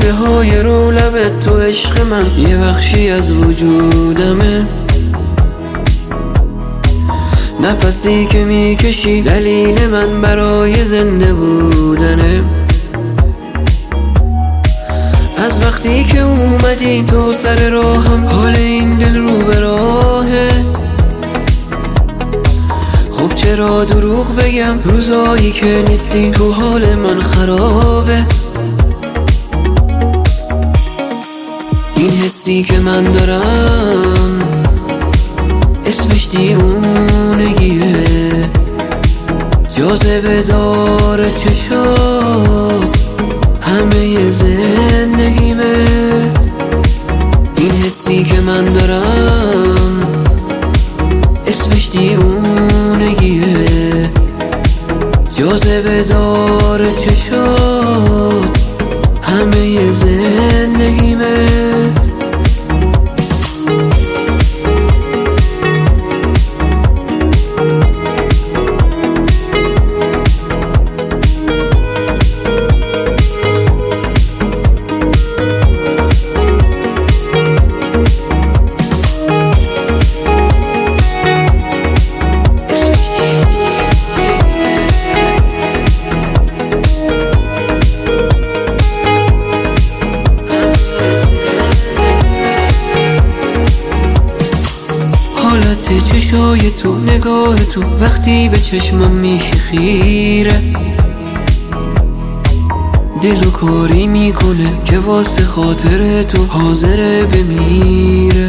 خنده های رو لبت تو عشق من یه بخشی از وجودمه. نفسی که میکشی دلیل من برای زنده بودنه. از وقتی که اومدی تو سر راهم حال این دل رو به راهه. خب چرا دروغ بگم روزایی که نیستی تو حال من خرابه. این حسی که من دارم اسمش دیوونگیه. جاذبه داره چشات همه زندگیمه. این حسی که من دارم اسمش دیوونگیه. جاذبه داره چشات همه زندگیمه. حالت چشای تو نگاه تو وقتی به چشمم میشه خیره. دل و کاری میکنه که واسه خاطر تو حاضره بمیره.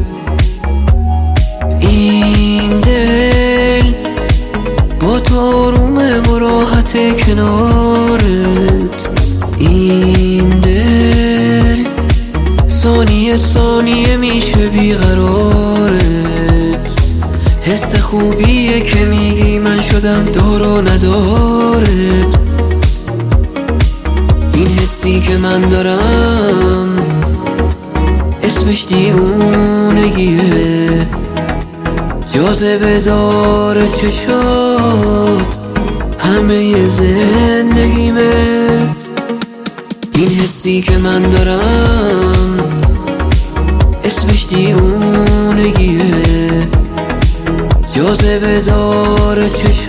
این دل با تو آرومه و راحت کنارت. این دل ثانیه ثانیه میشه بیقرارت. حس خوبیه که میگی من شدم دار و ندارت. این حسی که من دارم اسمش دیوونگیه. جاذبه داره چشات همه زندگیمه. این حسی که من دارم اسمش دیوونگیه. جاذبه داره چشات